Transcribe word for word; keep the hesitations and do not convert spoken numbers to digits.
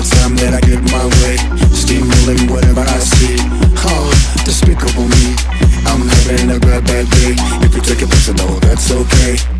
time that I get my way, steamrolling whatever I see. Oh, despicable me, I'm having a bad, bad day. If you take it personal, that's okay.